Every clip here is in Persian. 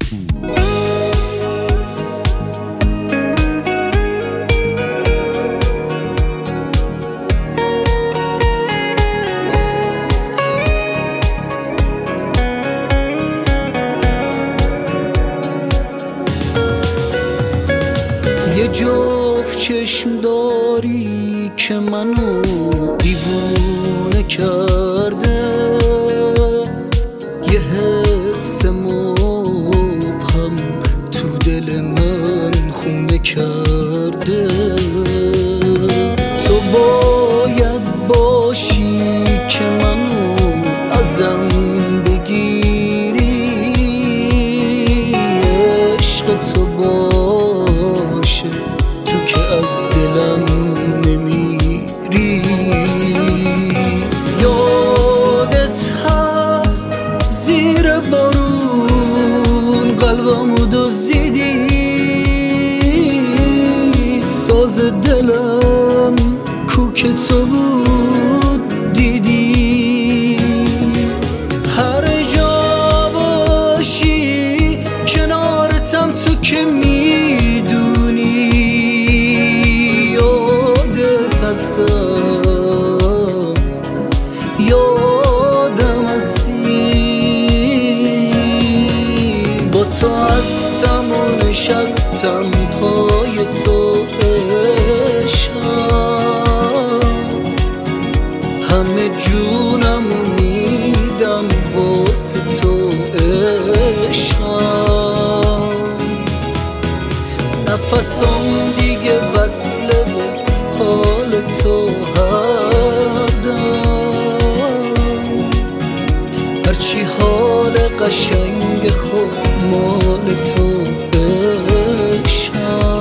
یه جفت چشم داری که منو دیوونه کرده، یه حس مبهم تو دل من خونه کرده. تو باید باشی که منو ازم بگیری، عشق تو باشه تو که از دلم نمیری. یادت هست زیر بارون قلبمو دزدیدی، ساز دلم کوک تو بود دیدی. هر جا باشی کنارتم تو که میدونی، یادت هستم یادم هستی. با تو هستم و نشستم پای تو عشقم، همه جونمو میدم واسه تو عشقم. نفسم دیگه وصله به حال تو هر دم، هرچی حال قشنگ خود مال تو عشقم.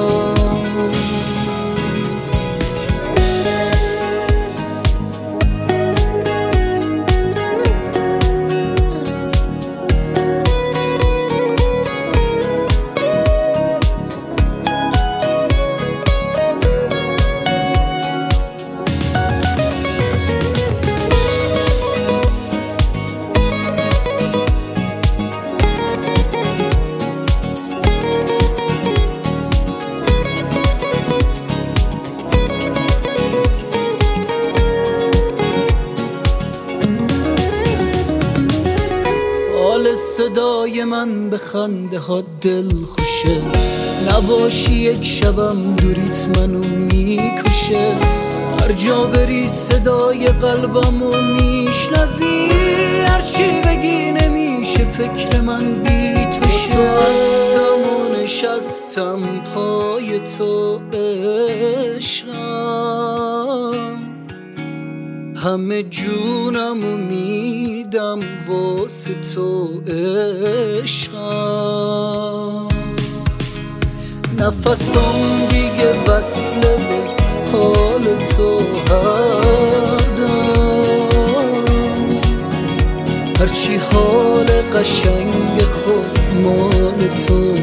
صدای من به خنده ها دل خوشه، نباشی یک شبم دوریت منو میکشه. هر جا بری صدای قلبمو میشنوی، هرچی بگی نمیشه فکر من بی تو شه. تو هستم و نشستم پای تو عشقم، همه جونمو میدم واسه تو عشقم. نفسم دیگه وصله به حال تو هر دم، هرچی حال قشنگ خود مال تو